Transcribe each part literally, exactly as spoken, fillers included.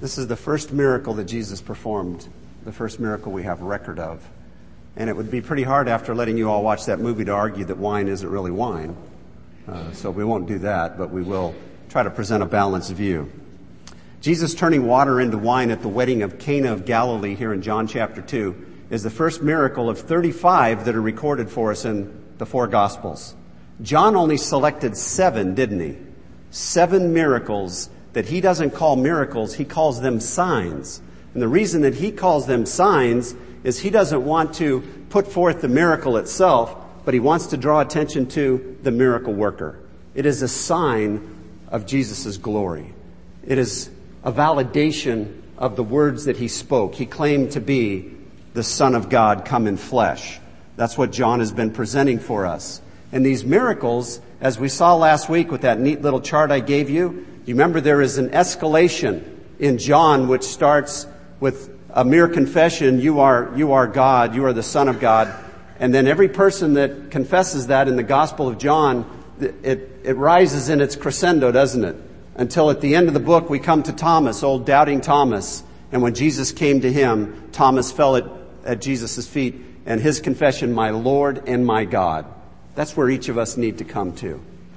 This is the first miracle that Jesus performed, the first miracle we have record of. And it would be pretty hard after letting you all watch that movie to argue that wine isn't really wine. Uh, so we won't do that, but we will try to present a balanced view. Jesus turning water into wine at the wedding of Cana of Galilee here in John chapter two is the first miracle of thirty-five that are recorded for us in the four Gospels. John only selected seven, didn't he? Seven miracles that he doesn't call miracles, he calls them signs. And the reason that he calls them signs is he doesn't want to put forth the miracle itself, but he wants to draw attention to the miracle worker. It is a sign of Jesus' glory. It is a validation of the words that he spoke. He claimed to be the Son of God come in flesh. That's what John has been presenting for us. And these miracles, as we saw last week with that neat little chart I gave you, you remember there is an escalation in John which starts with a mere confession, you are, you are God, you are the Son of God. And then every person that confesses that in the Gospel of John, it, it rises in its crescendo, doesn't it? Until at the end of the book we come to Thomas, old doubting Thomas. And when Jesus came to him, Thomas fell at, at Jesus' feet and his confession, my Lord and my God. That's where each of us need to come to.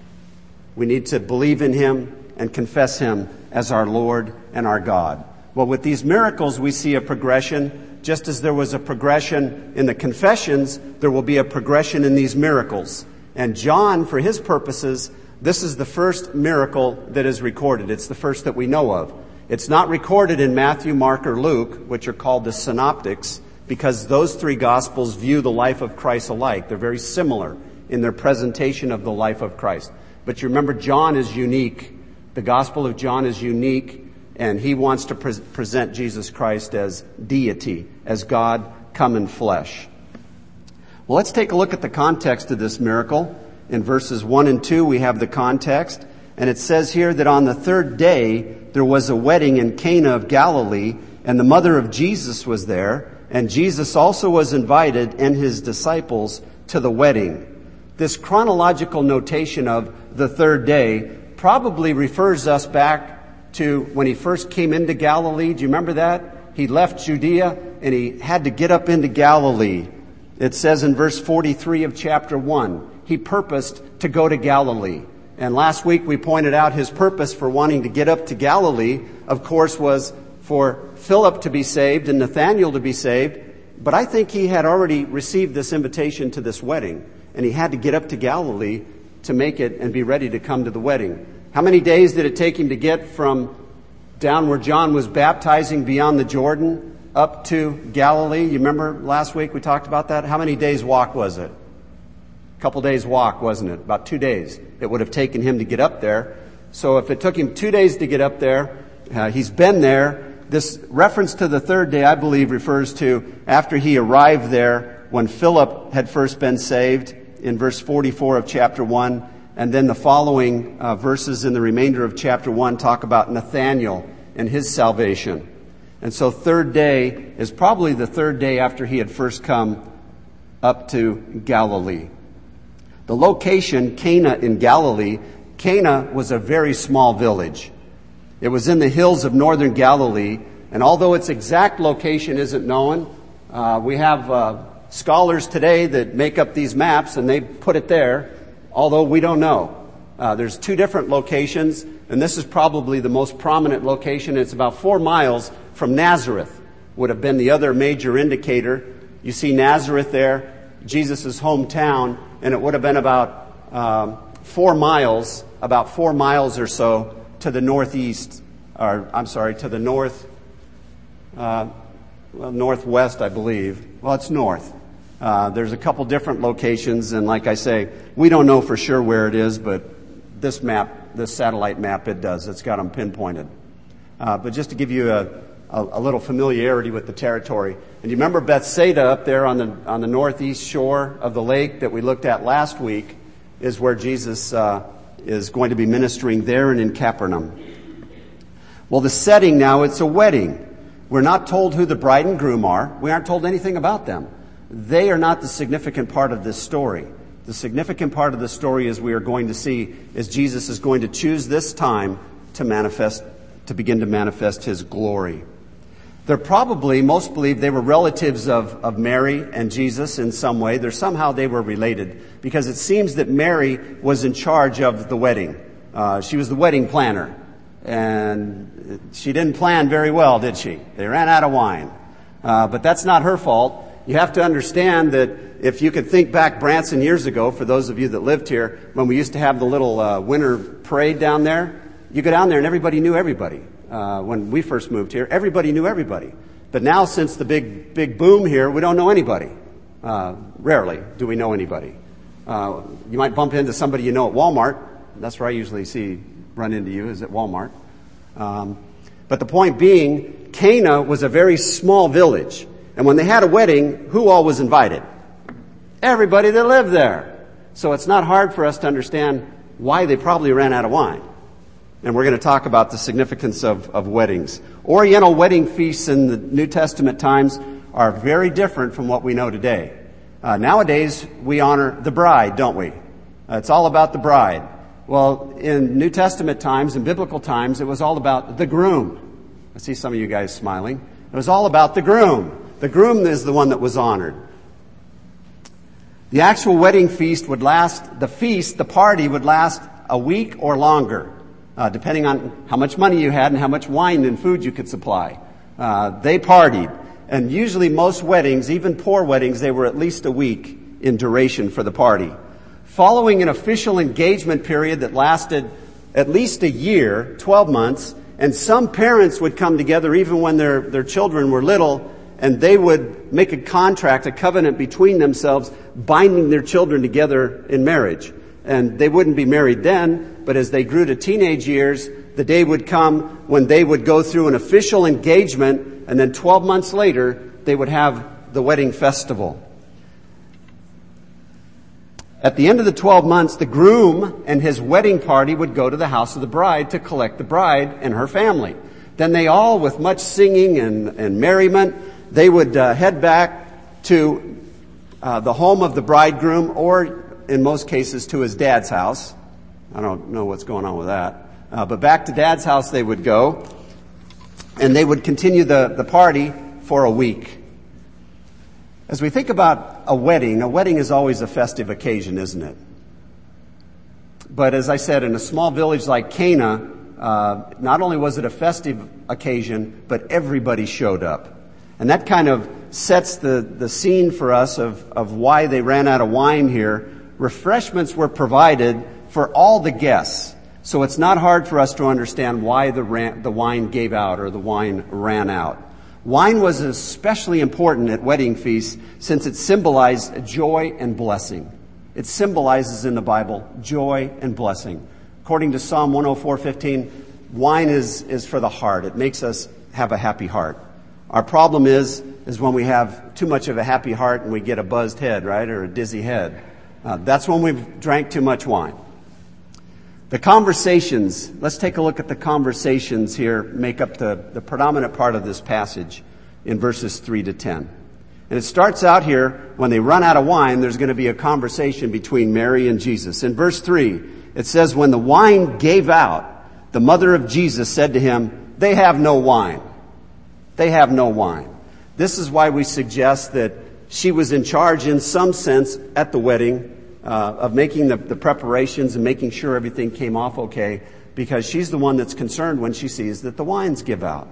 We need to believe in him and confess him as our Lord and our God. Well, with these miracles, we see a progression. Just as there was a progression in the confessions, there will be a progression in these miracles. And John, for his purposes, this is the first miracle that is recorded. It's the first that we know of. It's not recorded in Matthew, Mark, or Luke, which are called the synoptics, because those three Gospels view the life of Christ alike. They're very similar in their presentation of the life of Christ. But you remember, John is unique. The Gospel of John is unique, and he wants to pre- present Jesus Christ as deity, as God come in flesh. Well, let's take a look at the context of this miracle. In verses one and two, we have the context, and it says here that on the third day, there was a wedding in Cana of Galilee, and the mother of Jesus was there, and Jesus also was invited and his disciples to the wedding. This chronological notation of the third day probably refers us back to when he first came into Galilee. Do you remember that? He left Judea and he had to get up into Galilee. It says in verse forty-three of chapter one, he purposed to go to Galilee. And last week we pointed out his purpose for wanting to get up to Galilee, of course, was for Philip to be saved and Nathanael to be saved. But I think he had already received this invitation to this wedding, and he had to get up to Galilee to make it and be ready to come to the wedding. How many days did it take him to get from down where John was baptizing beyond the Jordan up to Galilee? You remember last week we talked about that? How many days walk was it? A couple days walk, wasn't it? About two days it would have taken him to get up there. So if it took him two days to get up there, uh, he's been there. This reference to the third day, I believe, refers to after he arrived there when Philip had first been saved in verse forty-four of chapter one. And then the following uh, verses in the remainder of chapter one talk about Nathanael and his salvation. And so third day is probably the third day after he had first come up to Galilee. The location, Cana in Galilee, Cana was a very small village. It was in the hills of northern Galilee, and although its exact location isn't known, uh, we have uh, scholars today that make up these maps and they put it there, although we don't know. Uh, there's two different locations, and this is probably the most prominent location. It's about four miles from Nazareth, would have been the other major indicator. You see Nazareth there, Jesus' hometown, and it would have been about um, four miles, about four miles or so to the northeast, or I'm sorry, to the north, uh, well, northwest, I believe. Well, it's north. Uh, there's a couple different locations, and like I say, we don't know for sure where it is, but this map, this satellite map, it does. It's got them pinpointed. Uh, but just to give you a, a, a little familiarity with the territory, and you remember Bethsaida up there on the on the northeast shore of the lake that we looked at last week, is where Jesus uh, is going to be ministering there and in Capernaum. Well, the setting now, it's a wedding. We're not told who the bride and groom are. We aren't told anything about them. They are not the significant part of this story. The significant part of the story, as we are going to see, is Jesus is going to choose this time to manifest to begin to manifest his glory. They're probably, most believe they were relatives of, of Mary and Jesus in some way. They're somehow they were related because it seems that Mary was in charge of the wedding. Uh, she was the wedding planner. And she didn't plan very well, did she? They ran out of wine. Uh, but that's not her fault. You have to understand that if you could think back Branson years ago, for those of you that lived here, when we used to have the little uh, winter parade down there, you go down there and everybody knew everybody. Uh, when we first moved here, everybody knew everybody. But now since the big, big boom here, we don't know anybody. Uh, rarely do we know anybody. Uh, you might bump into somebody you know at Walmart. That's where I usually see, run into you, is at Walmart. Um, but the point being, Cana was a very small village. And when they had a wedding, who all was invited? Everybody that lived there. So it's not hard for us to understand why they probably ran out of wine. And we're going to talk about the significance of, of weddings. Oriental wedding feasts in the New Testament times are very different from what we know today. Uh, nowadays, we honor the bride, don't we? Uh, it's all about the bride. Well, in New Testament times, in biblical times, it was all about the groom. I see some of you guys smiling. It was all about the groom. The groom is the one that was honored. The actual wedding feast would last, the feast, the party would last a week or longer. Uh, depending on how much money you had and how much wine and food you could supply. Uh, they partied. And usually most weddings, even poor weddings, they were at least a week in duration for the party. Following an official engagement period that lasted at least a year, twelve months, and some parents would come together even when their, their children were little, and they would make a contract, a covenant between themselves, binding their children together in marriage. And they wouldn't be married then, but as they grew to teenage years, the day would come when they would go through an official engagement, and then twelve months later, they would have the wedding festival. At the end of the twelve months, the groom and his wedding party would go to the house of the bride to collect the bride and her family. Then they all, with much singing and, and merriment, they would uh, head back to uh, the home of the bridegroom, or in most cases to his dad's house. I don't know what's going on with that. Uh, but back to dad's house they would go, and they would continue the, the party for a week. As we think about a wedding, a wedding is always a festive occasion, isn't it? But as I said, in a small village like Cana, uh, not only was it a festive occasion, but everybody showed up. And that kind of sets the, the scene for us of, of why they ran out of wine here. Refreshments were provided for all the guests. So it's not hard for us to understand why the, ran, the wine gave out or the wine ran out. Wine was especially important at wedding feasts since it symbolized joy and blessing. It symbolizes in the Bible joy and blessing. According to Psalm one oh four fifteen, wine is, is for the heart. It makes us have a happy heart. Our problem is, is when we have too much of a happy heart and we get a buzzed head, right, or a dizzy head. Uh, that's when we've drank too much wine. The conversations, let's take a look at the conversations here, make up the, the predominant part of this passage in verses three to ten. And it starts out here, when they run out of wine, there's going to be a conversation between Mary and Jesus. In verse three, it says, when the wine gave out, the mother of Jesus said to him, they have no wine. They have no wine. This is why we suggest that she was in charge in some sense at the wedding, Uh, of making the, the preparations and making sure everything came off okay, because she's the one that's concerned when she sees that the wines give out.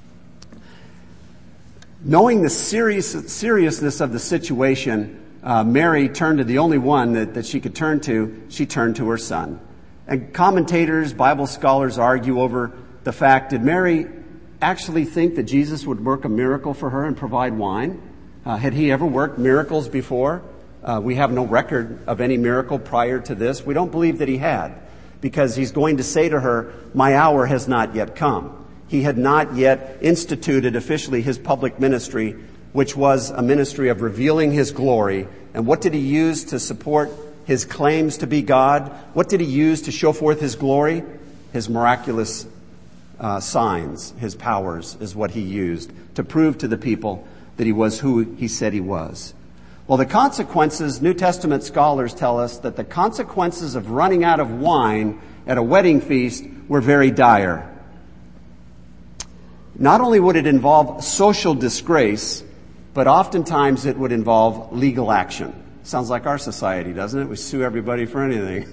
Knowing the serious, seriousness of the situation, uh, Mary turned to the only one that, that she could turn to. She turned to her son. And commentators, Bible scholars argue over the fact, did Mary actually think that Jesus would work a miracle for her and provide wine? Uh, had he ever worked miracles before? Uh, we have no record of any miracle prior to this. We don't believe that he had, because he's going to say to her, my hour has not yet come. He had not yet instituted officially his public ministry, which was a ministry of revealing his glory. And what did he use to support his claims to be God? What did he use to show forth his glory? His miraculous uh, signs, his powers is what he used to prove to the people that he was who he said he was. Well, the consequences, New Testament scholars tell us that the consequences of running out of wine at a wedding feast were very dire. not only would it involve social disgrace, but oftentimes it would involve legal action. Sounds like our society, doesn't it? We sue everybody for anything.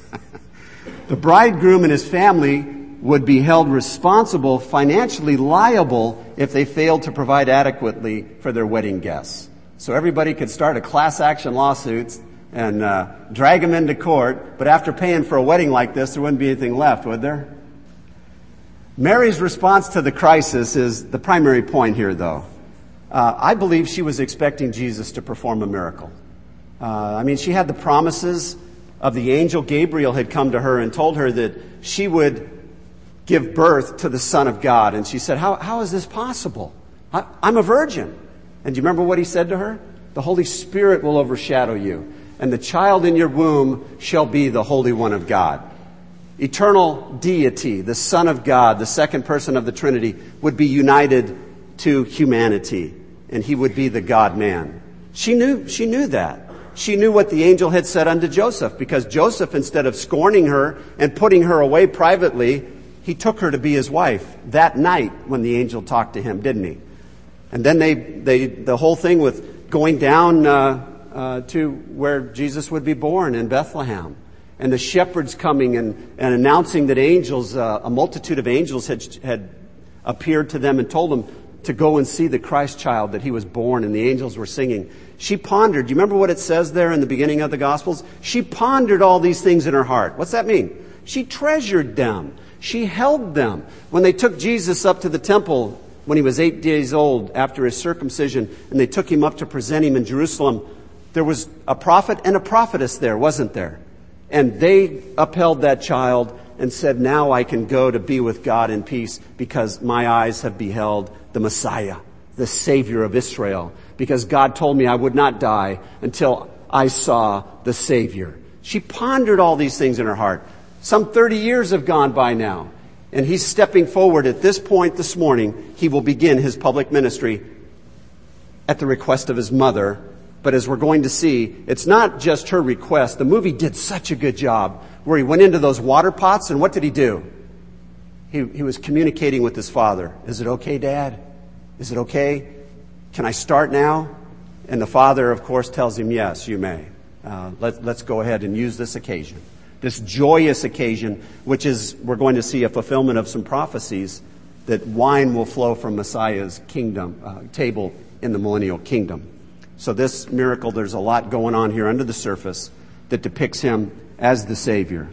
The bridegroom and his family would be held responsible, financially liable, if they failed to provide adequately for their wedding guests. So everybody could start a class action lawsuit and uh, drag them into court, but after paying for a wedding like this, there wouldn't be anything left, would there? Mary's response to the crisis is the primary point here, though. Uh, I believe she was expecting Jesus to perform a miracle. Uh, I mean, she had the promises of the angel Gabriel had come to her and told her that she would give birth to the Son of God. And she said, how, how is this possible? I, I'm a virgin. And do you remember what he said to her? The Holy Spirit will overshadow you, and the child in your womb shall be the Holy One of God. Eternal deity, the Son of God, the second person of the Trinity, would be united to humanity, and he would be the God-man. She knew, she knew that. She knew what the angel had said unto Joseph, because Joseph, instead of scorning her and putting her away privately, he took her to be his wife that night when the angel talked to him, didn't he? And then they, they, the whole thing with going down uh, uh, to where Jesus would be born in Bethlehem, and the shepherds coming and, and announcing that angels, uh, a multitude of angels had, had appeared to them and told them to go and see the Christ child, that he was born, and the angels were singing. She pondered. Do you remember what it says there in the beginning of the Gospels? She pondered all these things in her heart. What's that mean? She treasured them. She held them. When they took Jesus up to the temple when he was eight days old after his circumcision, and they took him up to present him in Jerusalem, there was a prophet and a prophetess there, wasn't there? And they upheld that child and said, now I can go to be with God in peace because my eyes have beheld the Messiah, the Savior of Israel, because God told me I would not die until I saw the Savior. She pondered all these things in her heart. Some thirty years have gone by now, and he's stepping forward at this point this morning. He will begin his public ministry at the request of his mother. But as we're going to see, it's not just her request. The movie did such a good job where he went into those water pots, and what did he do? He, he was communicating with his father. Is it okay, Dad? Is it okay? Can I start now? And the father, of course, tells him, yes, you may. Uh, let, let's go ahead and use this occasion. This joyous occasion, which is, we're going to see a fulfillment of some prophecies that wine will flow from Messiah's kingdom, uh, table in the millennial kingdom. So this miracle, there's a lot going on here under the surface that depicts him as the Savior.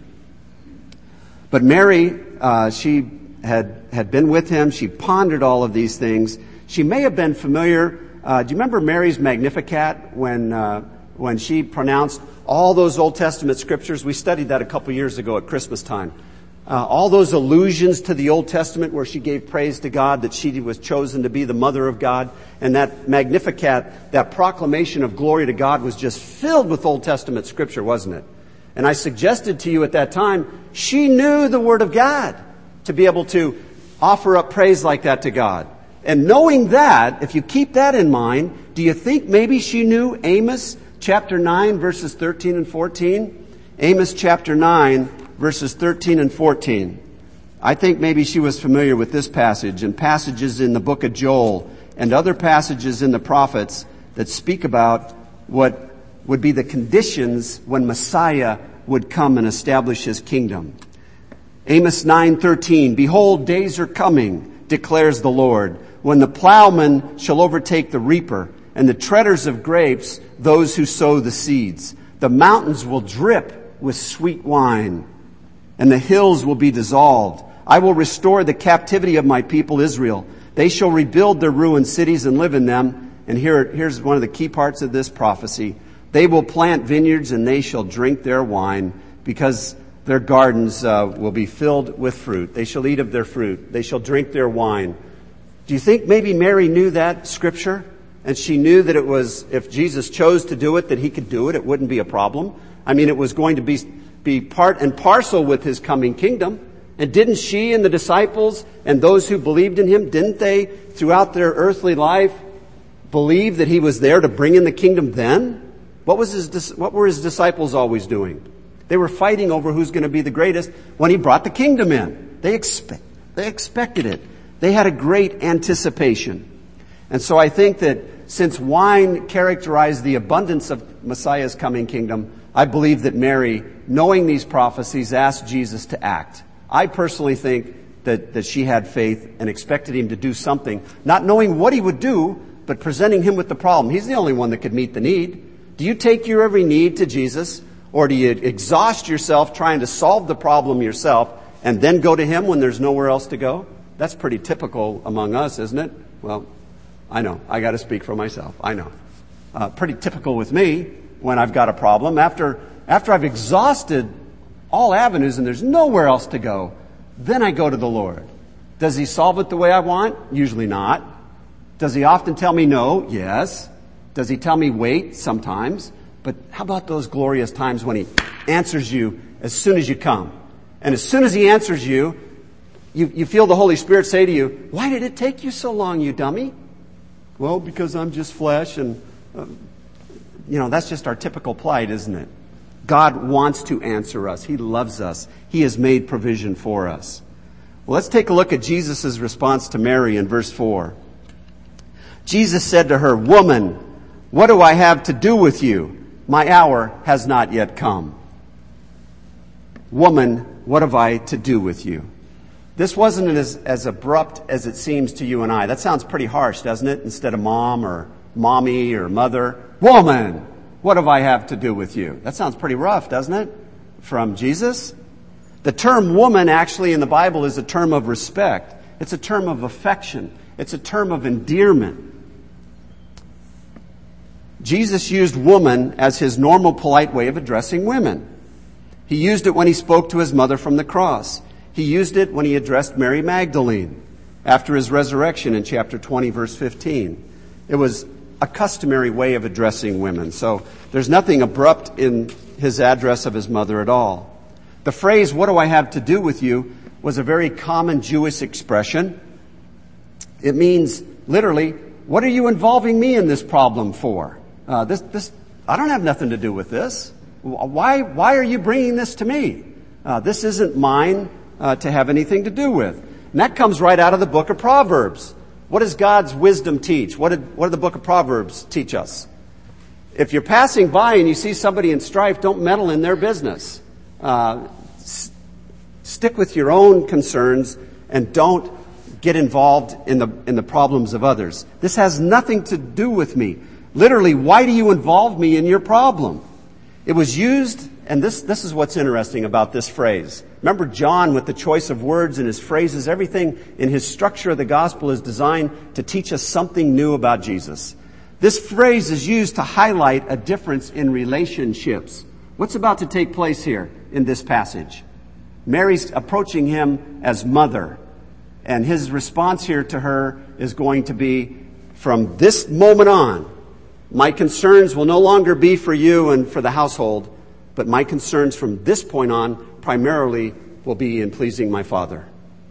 But Mary, uh, she had, had been with him. She pondered all of these things. She may have been familiar. Uh, do you remember Mary's Magnificat when, uh, when she pronounced all those Old Testament scriptures? We studied that a couple years ago at Christmas time. Uh, all those allusions to the Old Testament where she gave praise to God that she was chosen to be the mother of God. And that Magnificat, that proclamation of glory to God, was just filled with Old Testament scripture, wasn't it? And I suggested to you at that time, she knew the Word of God to be able to offer up praise like that to God. And knowing that, if you keep that in mind, do you think maybe she knew Amos chapter nine, verses thirteen and fourteen? Amos chapter nine, verses thirteen and fourteen. I think maybe she was familiar with this passage and passages in the book of Joel and other passages in the prophets that speak about what would be the conditions when Messiah would come and establish his kingdom. Amos nine thirteen, behold, days are coming, declares the Lord, when the plowman shall overtake the reaper, and the treaders of grapes those who sow the seeds. The mountains will drip with sweet wine, and the hills will be dissolved. I will restore the captivity of my people Israel. They shall rebuild their ruined cities and live in them. And here, here's one of the key parts of this prophecy. They will plant vineyards and they shall drink their wine, because their gardens uh, will be filled with fruit. They shall eat of their fruit. They shall drink their wine. Do you think maybe Mary knew that scripture? And she knew that it was, if Jesus chose to do it, that he could do it. It wouldn't be a problem. I mean, it was going to be, be part and parcel with his coming kingdom. And didn't she and the disciples and those who believed in him, didn't they, throughout their earthly life, believe that he was there to bring in the kingdom then? What was his, what were his disciples always doing? They were fighting over who's going to be the greatest when he brought the kingdom in. They expect, they expected it. They had a great anticipation. And so I think that since wine characterized the abundance of Messiah's coming kingdom, I believe that Mary, knowing these prophecies, asked Jesus to act. I personally think that, that she had faith and expected him to do something, not knowing what he would do, but presenting him with the problem. He's the only one that could meet the need. Do you take your every need to Jesus, or do you exhaust yourself trying to solve the problem yourself and then go to him when there's nowhere else to go? That's pretty typical among us, isn't it? Well, I know. I got to speak for myself. I know. Uh, pretty typical with me when I've got a problem. After, after I've exhausted all avenues and there's nowhere else to go, then I go to the Lord. Does he solve it the way I want? Usually not. Does he often tell me no? Yes. Does he tell me wait? Sometimes. But how about those glorious times when he answers you as soon as you come? And as soon as he answers you, you, you feel the Holy Spirit say to you, why did it take you so long, you dummy? Well, because I'm just flesh and, uh, you know, that's just our typical plight, isn't it? God wants to answer us. He loves us. He has made provision for us. Well, let's take a look at Jesus' response to Mary in verse four. Jesus said to her, "Woman, what do I have to do with you? My hour has not yet come." Woman, what have I to do with you? This wasn't as, as abrupt as it seems to you and I. That sounds pretty harsh, doesn't it? Instead of mom or mommy or mother. Woman, what have I have to do with you? That sounds pretty rough, doesn't it? From Jesus. The term woman actually in the Bible is a term of respect. It's a term of affection. It's a term of endearment. Jesus used woman as his normal polite way of addressing women. He used it when he spoke to his mother from the cross. He used it when he addressed Mary Magdalene after his resurrection in chapter twenty, verse fifteen. It was a customary way of addressing women. So there's nothing abrupt in his address of his mother at all. The phrase, "What do I have to do with you?" was a very common Jewish expression. It means literally, what are you involving me in this problem for? Uh, this, this, I don't have nothing to do with this. Why, why are you bringing this to me? Uh, this isn't mine uh, to have anything to do with. And that comes right out of the book of Proverbs. What does God's wisdom teach? What did, what did the book of Proverbs teach us? If you're passing by and you see somebody in strife, don't meddle in their business. Uh, s- stick with your own concerns and don't get involved in the, in the problems of others. This has nothing to do with me. Literally, why do you involve me in your problem? It was used, and this, this is what's interesting about this phrase. Remember John with the choice of words and his phrases, everything in his structure of the gospel is designed to teach us something new about Jesus. This phrase is used to highlight a difference in relationships. What's about to take place here in this passage? Mary's approaching him as mother, and his response here to her is going to be, from this moment on, my concerns will no longer be for you and for the household, but my concerns from this point on primarily will be in pleasing my Father.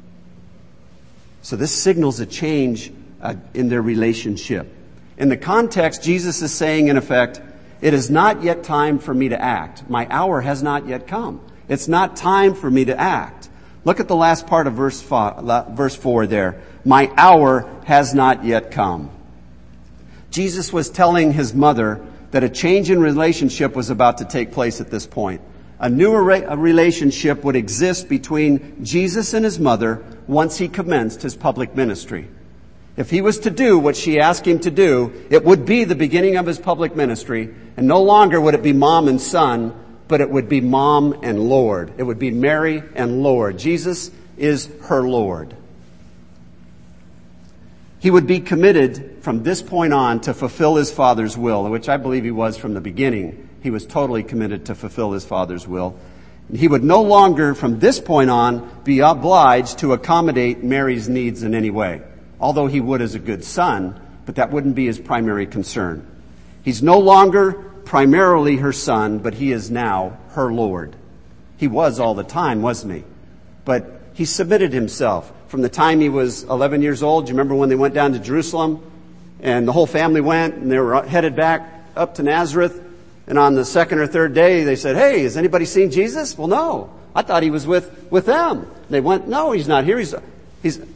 So this signals a change uh, in their relationship. In the context, Jesus is saying, in effect, it is not yet time for me to act. My hour has not yet come. It's not time for me to act. Look at the last part of verse five, verse four there. My hour has not yet come. Jesus was telling his mother that a change in relationship was about to take place at this point. A new a relationship would exist between Jesus and his mother once he commenced his public ministry. If he was to do what she asked him to do, it would be the beginning of his public ministry, and no longer would it be mom and son, but it would be mom and Lord. It would be Mary and Lord. Jesus is her Lord. He would be committed from this point on to fulfill his Father's will, which I believe he was from the beginning. He was totally committed to fulfill his Father's will. He would no longer, from this point on, be obliged to accommodate Mary's needs in any way. Although he would as a good son, but that wouldn't be his primary concern. He's no longer primarily her son, but he is now her Lord. He was all the time, wasn't he? But he submitted himself. From the time he was eleven years old, do you remember when they went down to Jerusalem? And the whole family went, and they were headed back up to Nazareth. And on the second or third day, they said, hey, has anybody seen Jesus? Well, no. I thought he was with, with them. They went, no, he's not here. He's, he's,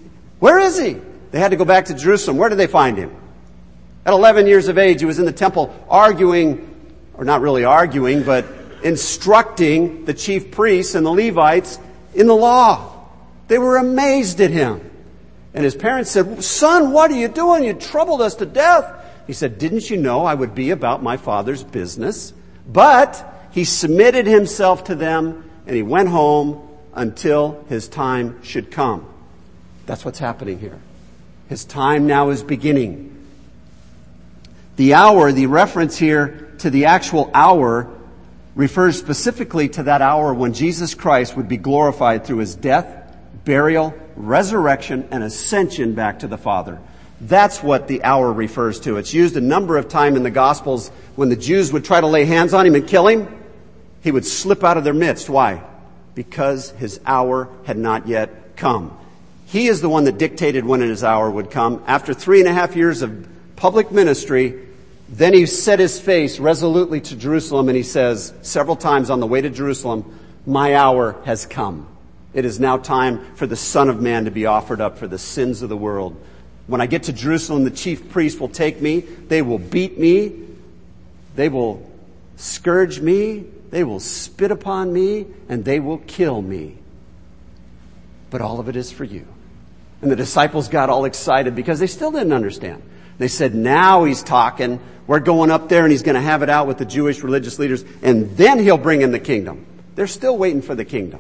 Where is he? They had to go back to Jerusalem. Where did they find him? At eleven years of age, he was in the temple arguing, or not really arguing, but instructing the chief priests and the Levites in the law. They were amazed at him. And his parents said, "Son, what are you doing? You troubled us to death." He said, "Didn't you know I would be about my Father's business?" But he submitted himself to them, and he went home until his time should come. That's what's happening here. His time now is beginning. The hour, the reference here to the actual hour, refers specifically to that hour when Jesus Christ would be glorified through his death, burial, resurrection, and ascension back to the Father. That's what the hour refers to. It's used a number of times in the Gospels when the Jews would try to lay hands on him and kill him. He would slip out of their midst. Why? Because his hour had not yet come. He is the one that dictated when his hour would come. After three and a half years of public ministry, then he set his face resolutely to Jerusalem, and he says several times on the way to Jerusalem, "My hour has come. It is now time for the Son of Man to be offered up for the sins of the world. When I get to Jerusalem, the chief priests will take me. They will beat me. They will scourge me. They will spit upon me, and they will kill me. But all of it is for you." And the disciples got all excited because they still didn't understand. They said, "Now he's talking. We're going up there and he's going to have it out with the Jewish religious leaders, and then he'll bring in the kingdom." They're still waiting for the kingdom.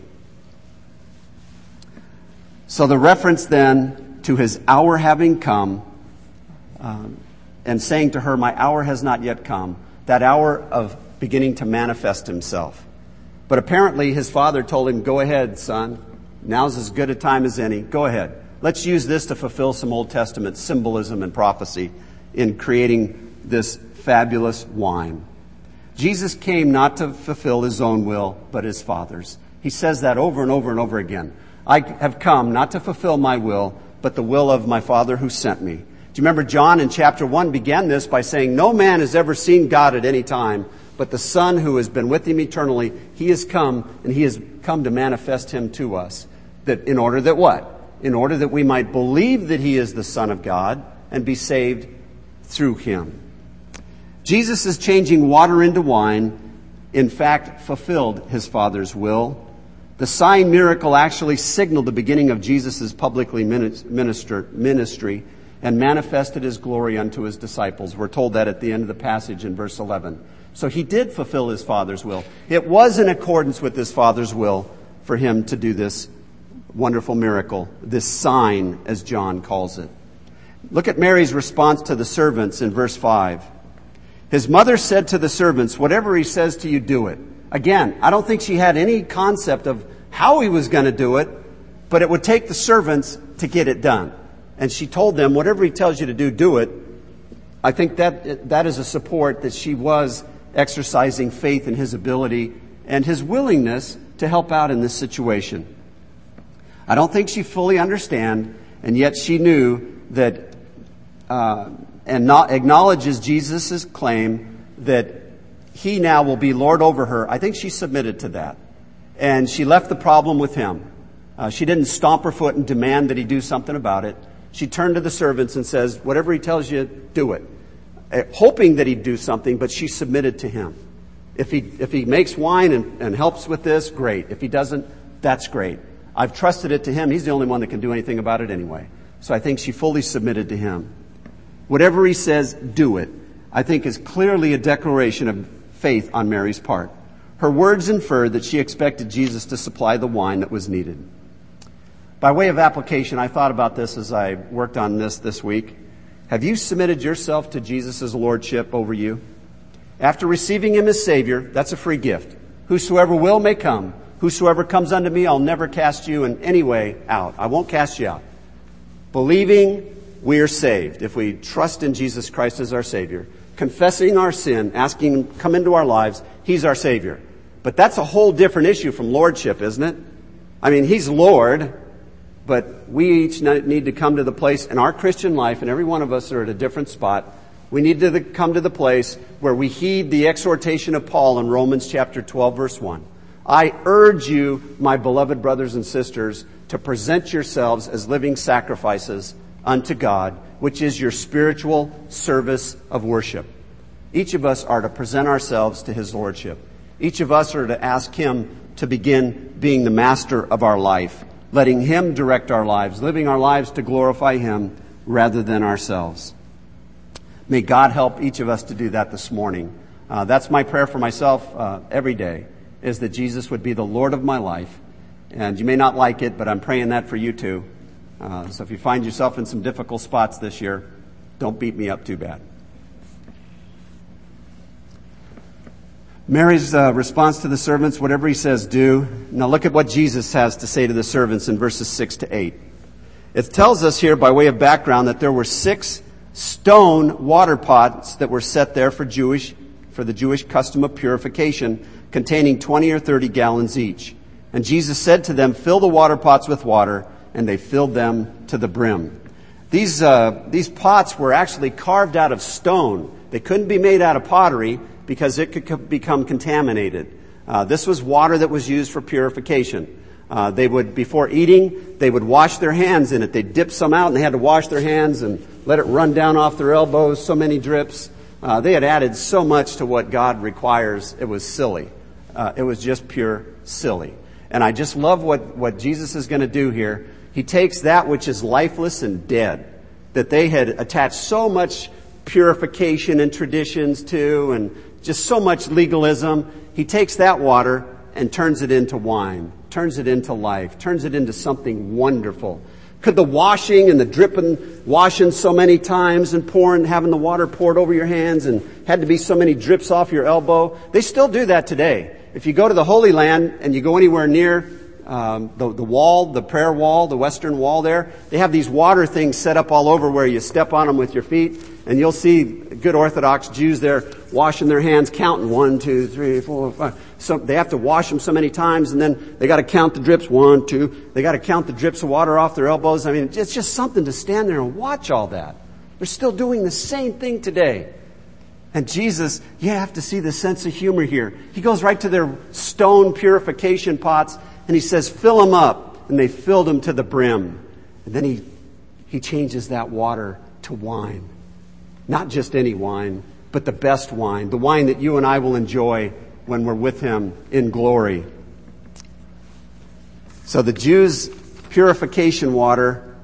So the reference then to his hour having come, um, and saying to her, "My hour has not yet come," that hour of beginning to manifest himself. But apparently his father told him, "Go ahead, son. Now's as good a time as any. Go ahead. Let's use this to fulfill some Old Testament symbolism and prophecy in creating this fabulous wine." Jesus came not to fulfill his own will, but his Father's. He says that over and over and over again. "I have come not to fulfill my will, but the will of my Father who sent me." Do you remember John in chapter one began this by saying, "No man has ever seen God at any time, but the Son who has been with him eternally, he has come, and he has come to manifest him to us." That in order that what? In order that we might believe that he is the Son of God and be saved through him. Jesus is changing water into wine, in fact, fulfilled his Father's will. The sign miracle actually signaled the beginning of Jesus' publicly minister, ministry and manifested his glory unto his disciples. We're told that at the end of the passage in verse eleven. So he did fulfill his Father's will. It was in accordance with his Father's will for him to do this wonderful miracle, this sign, as John calls it. Look at Mary's response to the servants in verse five. His mother said to the servants, "Whatever he says to you, do it." Again, I don't think she had any concept of how he was going to do it, but it would take the servants to get it done. And she told them, "Whatever he tells you to do, do it." I think that that is a support that she was exercising faith in his ability and his willingness to help out in this situation. I don't think she fully understand, and yet she knew that, uh, and not acknowledges Jesus' claim that he now will be Lord over her. I think she submitted to that. And she left the problem with him. Uh, she didn't stomp her foot and demand that he do something about it. She turned to the servants and says, "Whatever he tells you, do it." Uh, hoping that he'd do something, but she submitted to him. If he, if he makes wine and, and helps with this, great. If he doesn't, that's great. I've trusted it to him. He's the only one that can do anything about it anyway. So I think she fully submitted to him. Whatever he says, do it, I think is clearly a declaration of faith on Mary's part. Her words infer that she expected Jesus to supply the wine that was needed. By way of application, I thought about this as I worked on this this week. Have you submitted yourself to Jesus' lordship over you? After receiving him as Savior, that's a free gift. Whosoever will may come. Whosoever comes unto me, I'll never cast you in any way out. I won't cast you out. Believing we are saved if we trust in Jesus Christ as our Savior. Confessing our sin, asking him to come into our lives, he's our Savior. But that's a whole different issue from lordship, isn't it? I mean, he's Lord, but we each need to come to the place in our Christian life, and every one of us are at a different spot. We need to come to the place where we heed the exhortation of Paul in Romans chapter twelve, verse one. "I urge you, my beloved brothers and sisters, to present yourselves as living sacrifices unto God, which is your spiritual service of worship. Each of us are to present ourselves to His Lordship. Each of us are to ask Him to begin being the master of our life, letting Him direct our lives, living our lives to glorify Him rather than ourselves. May God help each of us to do that this morning. Uh, that's my prayer for myself uh, every day, is that Jesus would be the Lord of my life. And you may not like it, but I'm praying that for you too. Uh, so if you find yourself in some difficult spots this year, don't beat me up too bad. Mary's uh, response to the servants, whatever He says, do. Now look at what Jesus has to say to the servants in verses six to eight. It tells us here, by way of background, that there were six stone water pots that were set there for Jewish, for the Jewish custom of purification, containing twenty or thirty gallons each. And Jesus said to them, fill the water pots with water, and they filled them to the brim. These, uh, these pots were actually carved out of stone. They couldn't be made out of pottery because it could co- become contaminated. Uh, this was water that was used for purification. Uh, they would, before eating, they would wash their hands in it. They'd dip some out and they had to wash their hands and let it run down off their elbows, so many drips. Uh, they had added so much to what God requires. It was silly. Uh, it was just pure silly. And I just love what, what Jesus is going to do here. He takes that which is lifeless and dead, that they had attached so much purification and traditions to, and just so much legalism. He takes that water and turns it into wine, turns it into life, turns it into something wonderful. Could the washing and the dripping, washing so many times and pouring, having the water poured over your hands and had to be so many drips off your elbow, they still do that today. If you go to the Holy Land and you go anywhere near um, the, the wall, the prayer wall, the western wall there, they have these water things set up all over where you step on them with your feet, and you'll see good Orthodox Jews there washing their hands, counting one, two, three, four, five. So they have to wash them so many times, and then they got to count the drips. One, two. They got to count the drips of water off their elbows. I mean, it's just something to stand there and watch all that. They're still doing the same thing today. And Jesus, you have to see the sense of humor here. He goes right to their stone purification pots, and He says, fill them up. And they filled them to the brim. And then he, he changes that water to wine. Not just any wine, but the best wine. The wine that you and I will enjoy when we're with Him in glory. So the Jews' purification water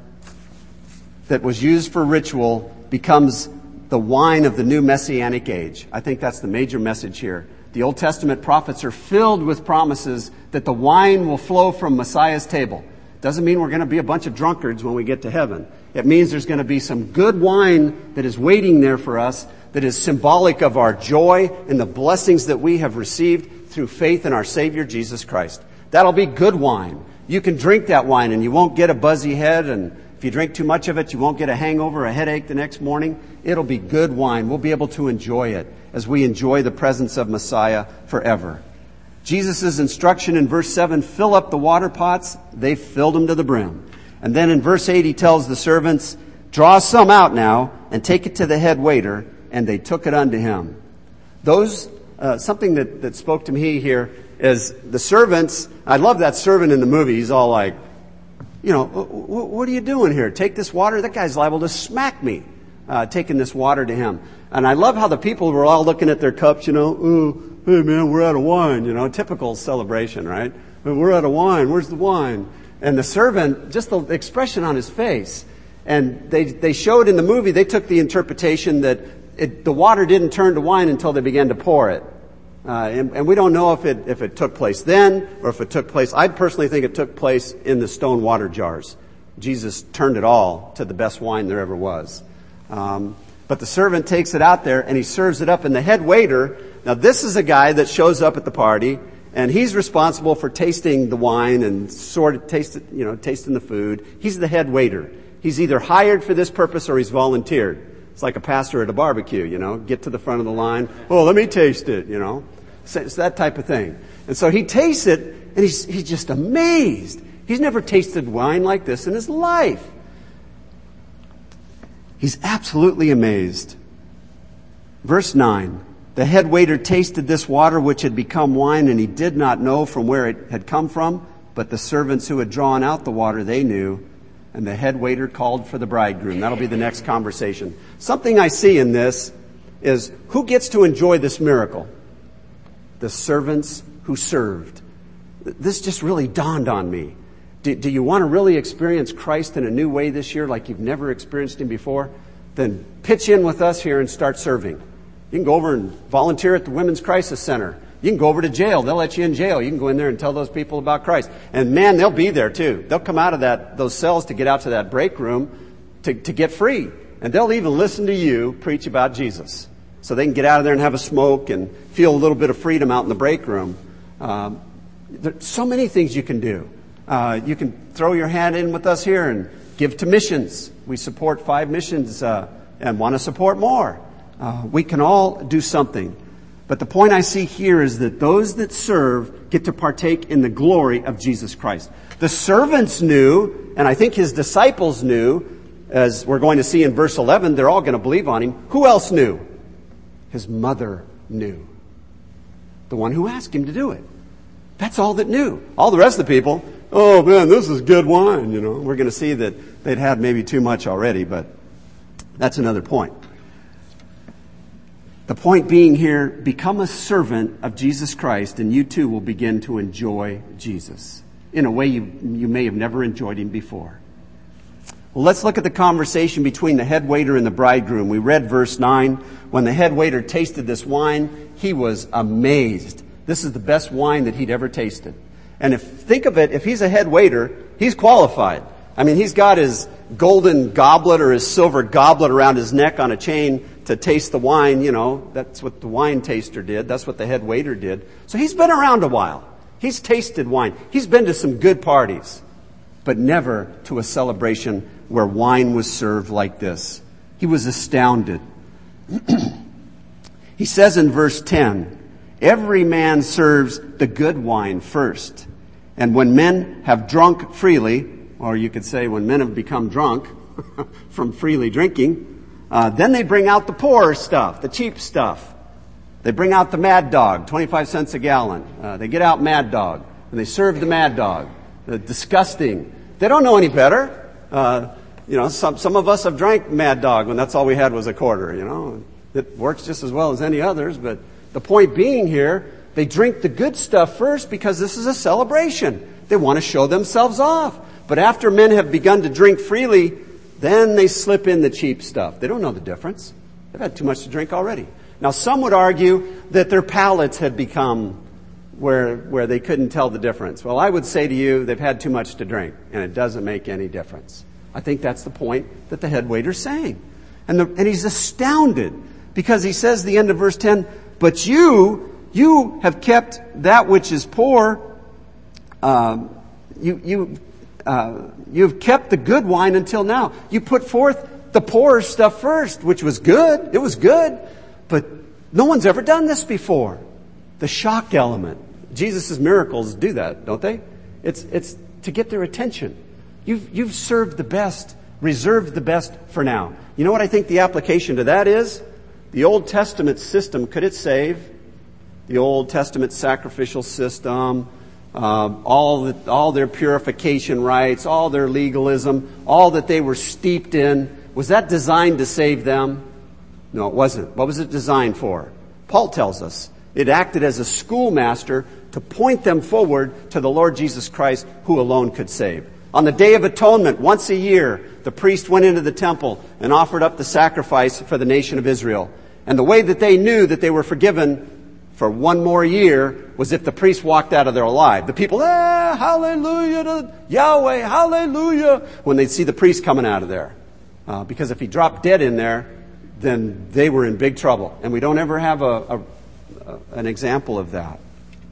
that was used for ritual becomes the wine of the new Messianic age. I think that's the major message here. The Old Testament prophets are filled with promises that the wine will flow from Messiah's table. Doesn't mean we're going to be a bunch of drunkards when we get to heaven. It means there's going to be some good wine that is waiting there for us, that is symbolic of our joy and the blessings that we have received through faith in our Savior, Jesus Christ. That'll be good wine. You can drink that wine and you won't get a buzzy head, and if you drink too much of it, you won't get a hangover, a headache the next morning. It'll be good wine. We'll be able to enjoy it as we enjoy the presence of Messiah forever. Jesus' instruction in verse seven, fill up the water pots. They filled them to the brim. And then in verse eight, He tells the servants, draw some out now and take it to the head waiter. And they took it unto him. Those, uh, something that, that spoke to me here is the servants. I love that servant in the movie. He's all like, you know, what are you doing here? Take this water. That guy's liable to smack me, uh, taking this water to him. And I love how the people were all looking at their cups, you know, oh, hey man, we're out of wine, you know, typical celebration, right? We're out of wine. Where's the wine? And the servant, just the expression on his face. And they, they showed in the movie, they took the interpretation that it, the water didn't turn to wine until they began to pour it. Uh, and, and we don't know if it, if it took place then or if it took place. I personally think it took place in the stone water jars. Jesus turned it all to the best wine there ever was. Um, but the servant takes it out there and he serves it up, and the head waiter, now this is a guy that shows up at the party, and he's responsible for tasting the wine and sort of taste, you know, tasting the food. He's the head waiter. He's either hired for this purpose or he's volunteered. It's like a pastor at a barbecue, you know, get to the front of the line. Oh, let me taste it, you know. It's that type of thing. And so he tastes it, and he's, he's just amazed. He's never tasted wine like this in his life. He's absolutely amazed. Verse nine, the head waiter tasted this water which had become wine, and he did not know from where it had come from, But the servants who had drawn out the water, they knew, and the head waiter called for the bridegroom. That'll be the next conversation. Something I see in this is, who gets to enjoy this miracle? The servants who served. This just really dawned on me. Do, do you want to really experience Christ in a new way this year like you've never experienced Him before? Then pitch in with us here and start serving. You can go over and volunteer at the Women's Crisis Center. You can go over to jail. They'll let you in jail. You can go in there and tell those people about Christ. And man, they'll be there too. They'll come out of that those cells to get out to that break room to, to get free. And they'll even listen to you preach about Jesus. So they can get out of there and have a smoke and feel a little bit of freedom out in the break room. Um, there's so many things you can do. Uh, you can throw your hand in with us here and give to missions. We support five missions uh, and want to support more. Uh, we can all do something. But the point I see here is that those that serve get to partake in the glory of Jesus Christ. The servants knew, and I think His disciples knew, as we're going to see in verse eleven, they're all going to believe on Him. Who else knew? His mother knew. The one who asked Him to do it. That's all that knew. All the rest of the people, oh man, this is good wine, you know. We're going to see that they'd had maybe too much already, but that's another point. The point being here, become a servant of Jesus Christ and you too will begin to enjoy Jesus in a way you, you may have never enjoyed Him before. Well, let's look at the conversation between the head waiter and the bridegroom. We read verse nine. When the head waiter tasted this wine, he was amazed. This is the best wine that he'd ever tasted. And if, think of it, if he's a head waiter, he's qualified. I mean, he's got his golden goblet or his silver goblet around his neck on a chain to taste the wine. You know, that's what the wine taster did. That's what the head waiter did. So he's been around a while. He's tasted wine. He's been to some good parties, but never to a celebration where wine was served like this. He was astounded. He says in verse ten, every man serves the good wine first. And when men have drunk freely, or you could say when men have become drunk from freely drinking, uh, then they bring out the poorer stuff, the cheap stuff. They bring out the Mad Dog, twenty-five cents a gallon. Uh, they get out Mad Dog, and they serve the Mad Dog. The disgusting. They don't know any better. Uh, you know, some some of us have drank Mad Dog when that's all we had was a quarter, you know. It works just as well as any others, but the point being here, they drink the good stuff first because this is a celebration. They want to show themselves off. But after men have begun to drink freely, then they slip in the cheap stuff. They don't know the difference. They've had too much to drink already. Now, some would argue that their palates had become where where they couldn't tell the difference. Well, I would say to you, they've had too much to drink, and it doesn't make any difference. I think that's the point that the head waiter's saying. And, the, and he's astounded because he says at the end of verse ten, but you, you have kept that which is poor, um, you, you, uh, you've kept the good wine until now. You put forth the poorer stuff first, which was good. It was good. But no one's ever done this before. The shock element. Jesus' miracles do that, don't they? It's, it's to get their attention. You've, you've served the best, reserved the best for now. You know what I think the application to that is? The Old Testament system, could it save? The Old Testament sacrificial system, um, all the, all their purification rites, all their legalism, all that they were steeped in, was that designed to save them? No, it wasn't. What was it designed for? Paul tells us it acted as a schoolmaster to point them forward to the Lord Jesus Christ, who alone could save. On the Day of Atonement, once a year, the priest went into the temple and offered up the sacrifice for the nation of Israel. And the way that they knew that they were forgiven for one more year was if the priest walked out of there alive. The people, ah, hallelujah to Yahweh, hallelujah, when they'd see the priest coming out of there. Uh, because if he dropped dead in there, then they were in big trouble. And we don't ever have a, a, a an example of that.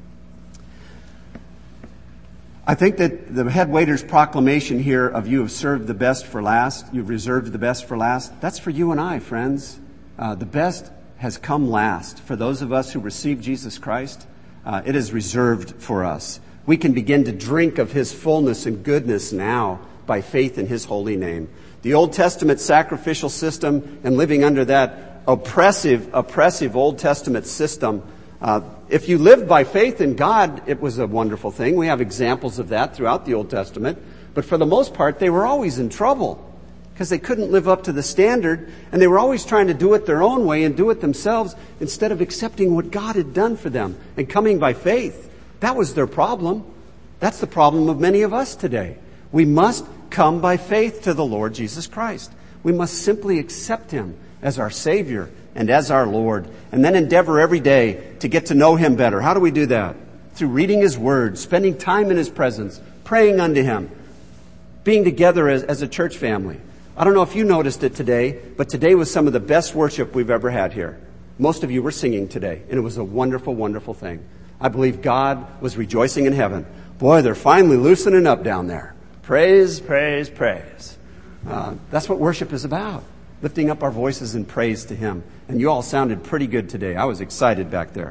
I think that the head waiter's proclamation here of you have served the best for last, you've reserved the best for last, that's for you and I, friends. Uh, the best has come last. For those of us who receive Jesus Christ, uh, it is reserved for us. We can begin to drink of His fullness and goodness now by faith in His holy name. The Old Testament sacrificial system and living under that oppressive, oppressive Old Testament system Uh, if you lived by faith in God, it was a wonderful thing. We have examples of that throughout the Old Testament. But for the most part, they were always in trouble because they couldn't live up to the standard, and they were always trying to do it their own way and do it themselves instead of accepting what God had done for them and coming by faith. That was their problem. That's the problem of many of us today. We must come by faith to the Lord Jesus Christ. We must simply accept Him as our Savior and as our Lord, and then endeavor every day to get to know Him better. How do we do that? Through reading His Word, spending time in His presence, praying unto Him, being together as, as a church family. I don't know if you noticed it today, but today was some of the best worship we've ever had here. Most of you were singing today, and it was a wonderful, wonderful thing. I believe God was rejoicing in heaven. Boy, they're finally loosening up down there. Praise, praise, praise. Uh, that's what worship is about. Lifting up our voices in praise to Him. And you all sounded pretty good today. I was excited back there.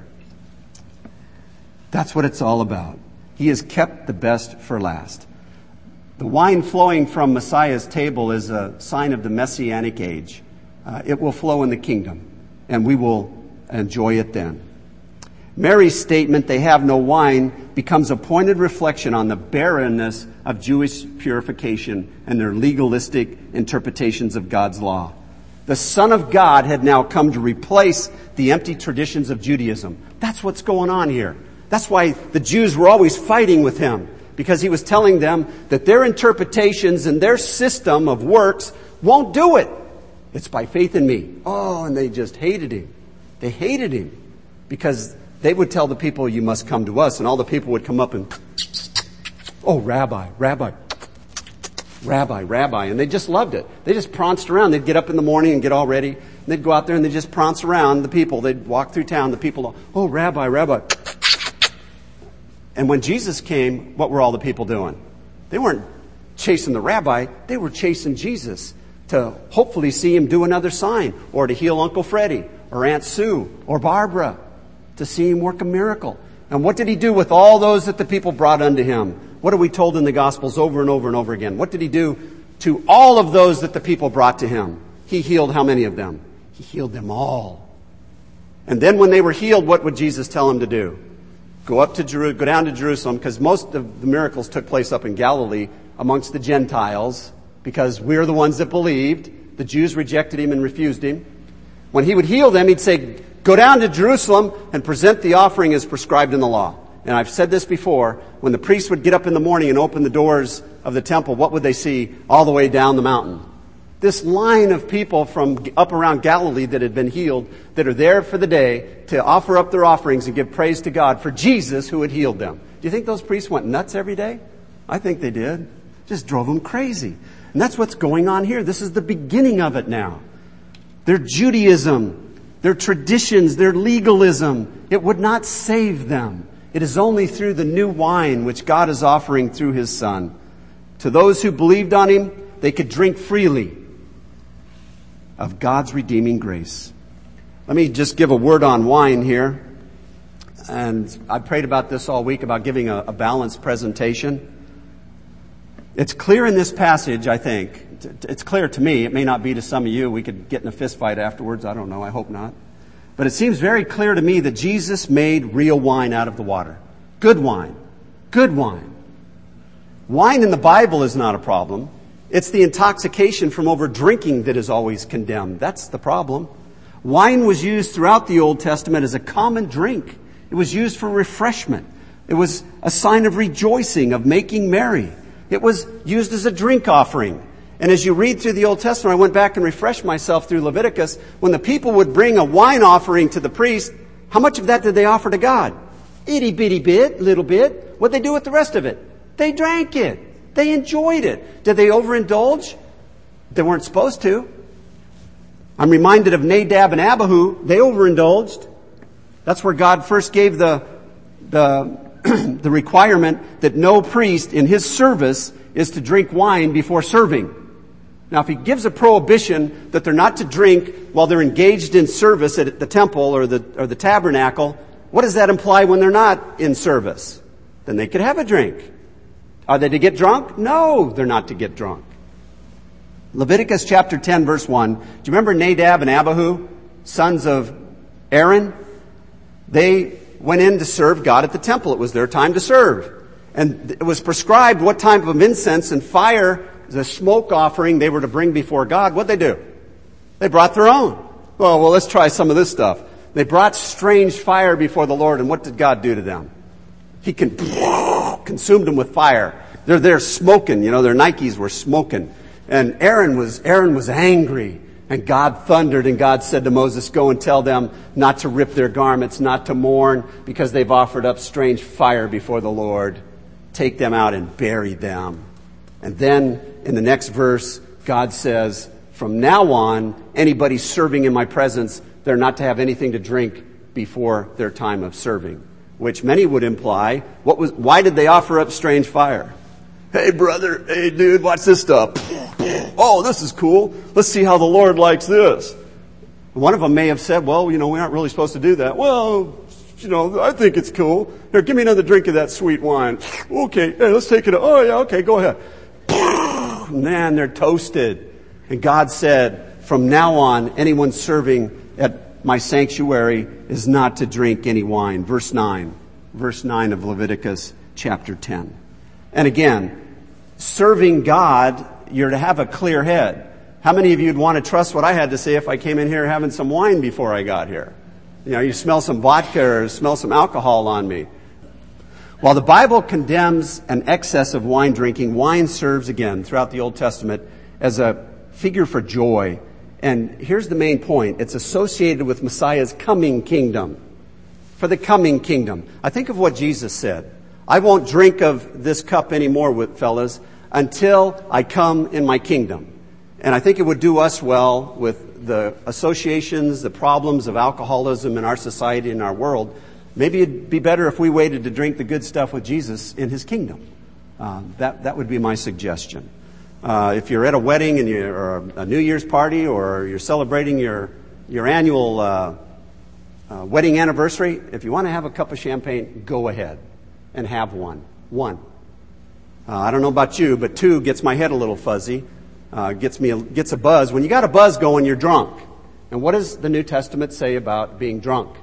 That's what it's all about. He has kept the best for last. The wine flowing from Messiah's table is a sign of the Messianic age. Uh, it will flow in the kingdom, and we will enjoy it then. Mary's statement, they have no wine, becomes a pointed reflection on the barrenness of Jewish purification and their legalistic interpretations of God's law. The Son of God had now come to replace the empty traditions of Judaism. That's what's going on here. That's why the Jews were always fighting with Him, because He was telling them that their interpretations and their system of works won't do it. It's by faith in me. Oh, and they just hated Him. They hated Him because they would tell the people, you must come to us. And all the people would come up and, oh, Rabbi, Rabbi, Rabbi, Rabbi. And they just loved it. They just pranced around. They'd get up in the morning and get all ready. And they'd go out there and they'd just prance around the people. They'd walk through town. The people, oh, Rabbi, Rabbi. And when Jesus came, what were all the people doing? They weren't chasing the rabbi. They were chasing Jesus to hopefully see Him do another sign, or to heal Uncle Freddie or Aunt Sue or Barbara, to see Him work a miracle. And what did He do with all those that the people brought unto Him? What are we told in the Gospels over and over and over again? What did He do to all of those that the people brought to Him? He healed how many of them? He healed them all. And then when they were healed, what would Jesus tell them to do? Go up to Jeru- go down to Jerusalem, because most of the miracles took place up in Galilee amongst the Gentiles, because we're the ones that believed. The Jews rejected Him and refused Him. When He would heal them, He'd say, go down to Jerusalem and present the offering as prescribed in the law. And I've said this before, when the priests would get up in the morning and open the doors of the temple, what would they see all the way down the mountain? This line of people from up around Galilee that had been healed, that are there for the day to offer up their offerings and give praise to God for Jesus who had healed them. Do you think those priests went nuts every day? I think they did. Just drove them crazy. And that's what's going on here. This is the beginning of it now. Their Judaism, their traditions, their legalism, it would not save them. It is only through the new wine which God is offering through His Son. To those who believed on Him, they could drink freely of God's redeeming grace. Let me just give a word on wine here. And I prayed about this all week, about giving a, a balanced presentation. It's clear in this passage, I think. It's clear to me. It may not be to some of you. We could get in a fist fight afterwards. I don't know. I hope not. But it seems very clear to me that Jesus made real wine out of the water. Good wine. Good wine. Wine in the Bible is not a problem. It's the intoxication from over drinking that is always condemned. That's the problem. Wine was used throughout the Old Testament as a common drink. It was used for refreshment. It was a sign of rejoicing, of making merry. It was used as a drink offering. And as you read through the Old Testament, I went back and refreshed myself through Leviticus. When the people would bring a wine offering to the priest, how much of that did they offer to God? Itty bitty bit, little bit. What'd they do with the rest of it? They drank it. They enjoyed it. Did they overindulge? They weren't supposed to. I'm reminded of Nadab and Abihu. They overindulged. That's where God first gave the, the, the requirement that no priest in his service is to drink wine before serving. Now, if He gives a prohibition that they're not to drink while they're engaged in service at the temple or the, or the tabernacle, what does that imply when they're not in service? Then they could have a drink. Are they to get drunk? No, they're not to get drunk. Leviticus chapter ten, verse one. Do you remember Nadab and Abihu, sons of Aaron? They went in to serve God at the temple. It was their time to serve. And it was prescribed what type of incense and fire, the smoke offering they were to bring before God. What'd they do? They brought their own. Well, well, let's try some of this stuff. They brought strange fire before the Lord, and what did God do to them? He con- consumed them with fire. They're there smoking, you know, their Nikes were smoking. And Aaron was, Aaron was angry. And God thundered, and God said to Moses, go and tell them not to rip their garments, not to mourn, because they've offered up strange fire before the Lord. Take them out and bury them. And then in the next verse, God says, from now on, anybody serving in my presence, they're not to have anything to drink before their time of serving. Which many would imply, what was, why did they offer up strange fire? Hey brother, hey dude, watch this stuff. Oh, this is cool. Let's see how the Lord likes this. One of them may have said, well, you know, we aren't really supposed to do that. Well, you know, I think it's cool. Here, give me another drink of that sweet wine. Okay, hey, let's take it. Oh yeah, okay, go ahead. Man, they're toasted. And God said, from now on, anyone serving at my sanctuary is not to drink any wine. Verse nine. Verse nine of Leviticus chapter ten. And again, serving God, you're to have a clear head. How many of you would want to trust what I had to say if I came in here having some wine before I got here? You know, you smell some vodka or smell some alcohol on me. While the Bible condemns an excess of wine drinking, wine serves again throughout the Old Testament as a figure for joy. And here's the main point. It's associated with Messiah's coming kingdom. For the coming kingdom. I think of what Jesus said. I won't drink of this cup anymore, with fellas, until I come in my kingdom. And I think it would do us well with the associations, the problems of alcoholism in our society and our world. Maybe it'd be better if we waited to drink the good stuff with Jesus in his kingdom. Uh, that, that would be my suggestion. Uh, if you're at a wedding and you're, or a New Year's party, or you're celebrating your, your annual, uh, uh, wedding anniversary, if you want to have a cup of champagne, go ahead and have one. One. Uh, I don't know about you, but two gets my head a little fuzzy, uh, gets me, a, gets a buzz. When you got a buzz going, you're drunk. And what does the New Testament say about being drunk?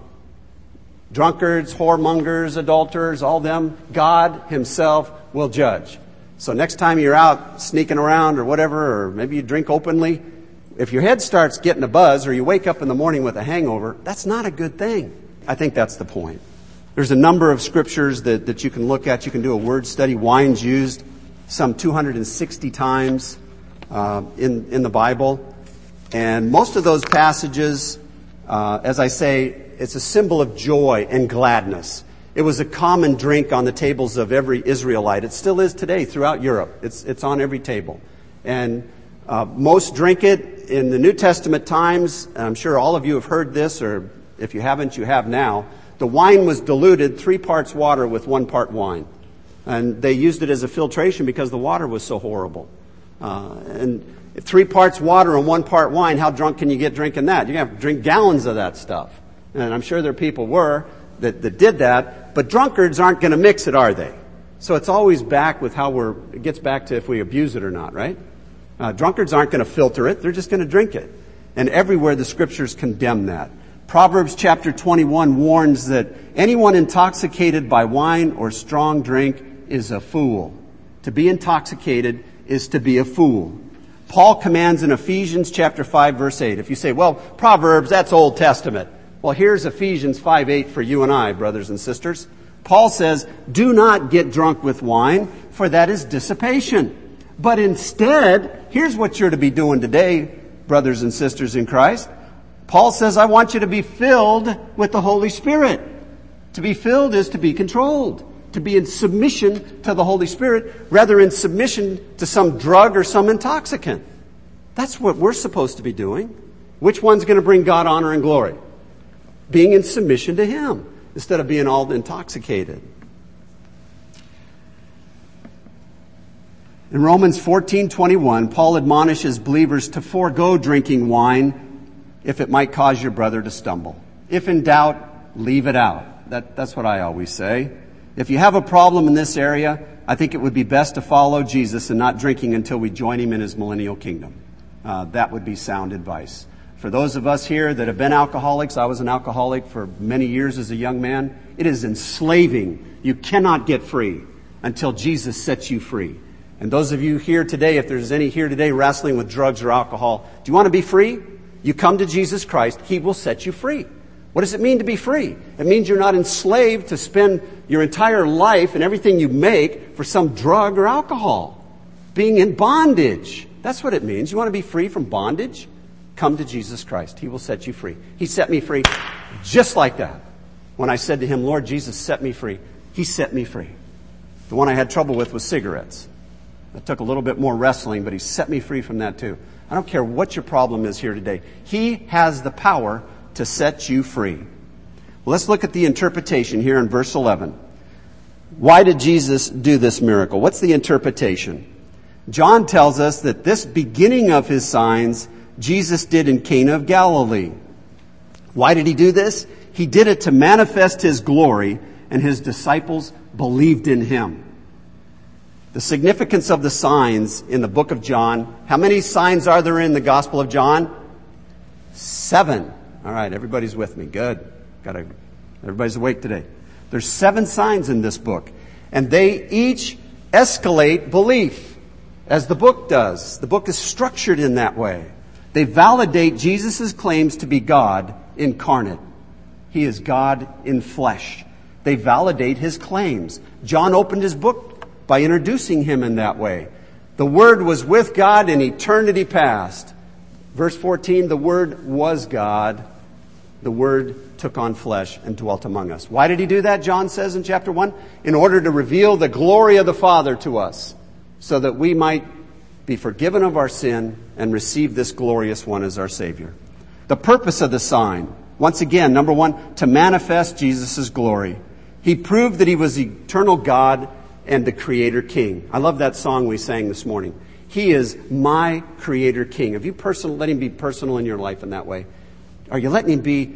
Drunkards, whoremongers, adulterers, all them, God himself will judge. So next time you're out sneaking around or whatever, or maybe you drink openly, if your head starts getting a buzz or you wake up in the morning with a hangover, that's not a good thing. I think that's the point. There's a number of scriptures that, that you can look at. You can do a word study. Wine's used some two hundred sixty times uh, in, in the Bible. And most of those passages, uh, as I say, it's a symbol of joy and gladness. It was a common drink on the tables of every Israelite. It still is today throughout Europe. It's, it's on every table. And uh, most drink it in the New Testament times. And I'm sure all of you have heard this, or if you haven't, you have now. The wine was diluted, three parts water with one part wine. And they used it as a filtration because the water was so horrible. Uh, and if three parts water and one part wine, how drunk can you get drinking that? You're going to have to drink gallons of that stuff. And I'm sure there people were that, that did that. But drunkards aren't going to mix it, are they? So it's always back with how we're, it gets back to if we abuse it or not, right? Uh, drunkards aren't going to filter it. They're just going to drink it. And everywhere the scriptures condemn that. Proverbs chapter twenty-one warns that anyone intoxicated by wine or strong drink is a fool. To be intoxicated is to be a fool. Paul commands in Ephesians chapter five verse eight. If you say, well, Proverbs, that's Old Testament. Well, here's Ephesians five eight for you and I, brothers and sisters. Paul says, do not get drunk with wine, for that is dissipation. But instead, here's what you're to be doing today, brothers and sisters in Christ. Paul says, I want you to be filled with the Holy Spirit. To be filled is to be controlled. To be in submission to the Holy Spirit, rather in submission to some drug or some intoxicant. That's what we're supposed to be doing. Which one's going to bring God honor and glory? Being in submission to Him, instead of being all intoxicated. In Romans fourteen twenty-one, Paul admonishes believers to forego drinking wine if it might cause your brother to stumble. If in doubt, leave it out. That, that's what I always say. If you have a problem in this area, I think it would be best to follow Jesus and not drinking until we join Him in His millennial kingdom. Uh, that would be sound advice. For those of us here that have been alcoholics, I was an alcoholic for many years as a young man. It is enslaving. You cannot get free until Jesus sets you free. And those of you here today, if there's any here today wrestling with drugs or alcohol, do you want to be free? You come to Jesus Christ. He will set you free. What does it mean to be free? It means you're not enslaved to spend your entire life and everything you make for some drug or alcohol. Being in bondage. That's what it means. You want to be free from bondage? Come to Jesus Christ. He will set you free. He set me free just like that. When I said to him, Lord Jesus, set me free, he set me free. The one I had trouble with was cigarettes. That took a little bit more wrestling, but he set me free from that too. I don't care what your problem is here today. He has the power to set you free. Well, let's look at the interpretation here in verse eleven. Why did Jesus do this miracle? What's the interpretation? John tells us that this beginning of his signs Jesus did in Cana of Galilee. Why did he do this? He did it to manifest his glory, and his disciples believed in him. The significance of the signs in the book of John. How many signs are there in the Gospel of John? Seven. All right, everybody's with me. Good. Got to, everybody's awake today. There's seven signs in this book, and they each escalate belief, as the book does. The book is structured in that way. They validate Jesus' claims to be God incarnate. He is God in flesh. They validate his claims. John opened his book by introducing him in that way. The Word was with God in eternity past. Verse fourteen, the Word was God. The Word took on flesh and dwelt among us. Why did he do that, John says in chapter one? In order to reveal the glory of the Father to us, so that we might be forgiven of our sin and receive this glorious one as our Savior. The purpose of the sign, once again, number one, to manifest Jesus' glory. He proved that he was the eternal God and the Creator King. I love that song we sang this morning. He is my Creator King. Have you personal, let him be personal in your life in that way? Are you letting him be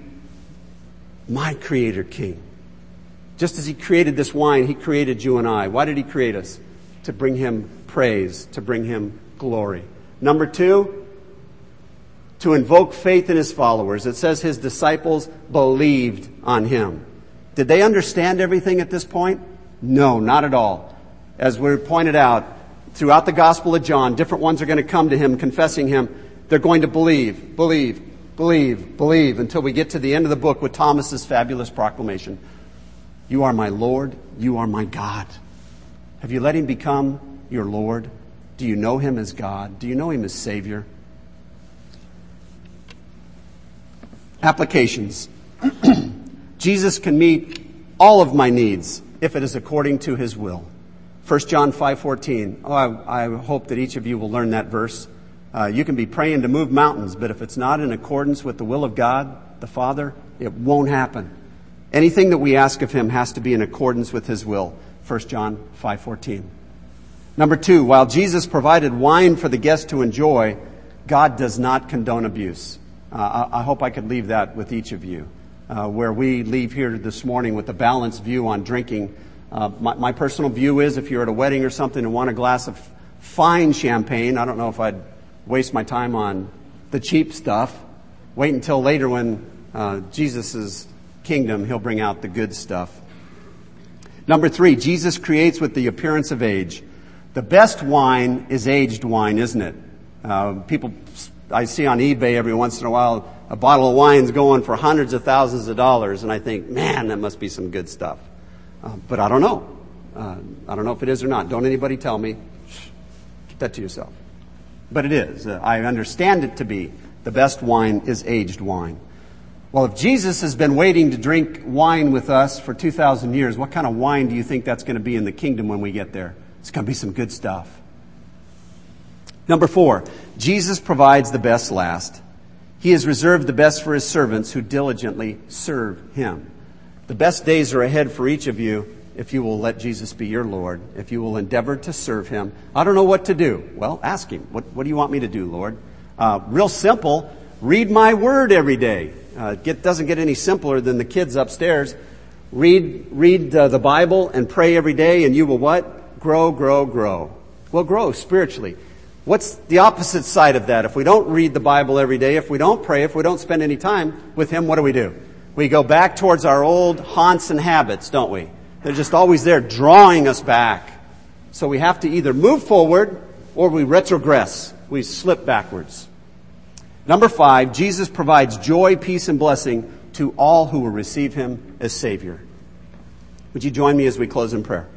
my Creator King? Just as he created this wine, he created you and I. Why did he create us? To bring him praise, to bring him glory. Number two, to invoke faith in his followers. It says his disciples believed on him. Did they understand everything at this point? No, not at all. As we pointed out, throughout the Gospel of John, different ones are going to come to him, confessing him. They're going to believe, believe, believe, believe, until we get to the end of the book with Thomas's fabulous proclamation. You are my Lord, you are my God. Have you let him become your Lord? Do you know him as God? Do you know him as Savior? Applications. Jesus can meet all of my needs if it is according to his will. First John five fourteen. Oh, I, I hope that each of you will learn that verse. Uh, you can be praying to move mountains, but if it's not in accordance with the will of God, the Father, it won't happen. Anything that we ask of him has to be in accordance with his will. First John five fourteen. Number two, while Jesus provided wine for the guests to enjoy, God does not condone abuse. Uh, I, I hope I could leave that with each of you. Uh, where we leave here this morning with a balanced view on drinking. Uh, my, my personal view is if you're at a wedding or something and want a glass of fine champagne, I don't know if I'd waste my time on the cheap stuff. Wait until later when uh, Jesus' kingdom, he'll bring out the good stuff. Number three, Jesus creates with the appearance of age. The best wine is aged wine, isn't it? Uh, people I see on eBay every once in a while, a bottle of wine's going for hundreds of thousands of dollars, and I think, man, that must be some good stuff. Uh, but I don't know. Uh, I don't know if it is or not. Don't anybody tell me. Shh, keep that to yourself. But it is. Uh, I understand it to be. The best wine is aged wine. Well, if Jesus has been waiting to drink wine with us for two thousand years, what kind of wine do you think that's going to be in the kingdom when we get there? It's going to be some good stuff. Number four, Jesus provides the best last. He has reserved the best for his servants who diligently serve him. The best days are ahead for each of you if you will let Jesus be your Lord, if you will endeavor to serve him. I don't know what to do. Well, ask him. What, what do you want me to do, Lord? Uh, real simple. Read my word every day. Uh, it doesn't get any simpler than the kids upstairs. Read, read uh, the Bible and pray every day, and you will what? Grow, grow, grow. Well, grow spiritually. What's the opposite side of that? If we don't read the Bible every day, if we don't pray, if we don't spend any time with Him, what do we do? We go back towards our old haunts and habits, don't we? They're just always there drawing us back. So we have to either move forward or we retrogress. We slip backwards. Number five, Jesus provides joy, peace, and blessing to all who will receive Him as Savior. Would you join me as we close in prayer?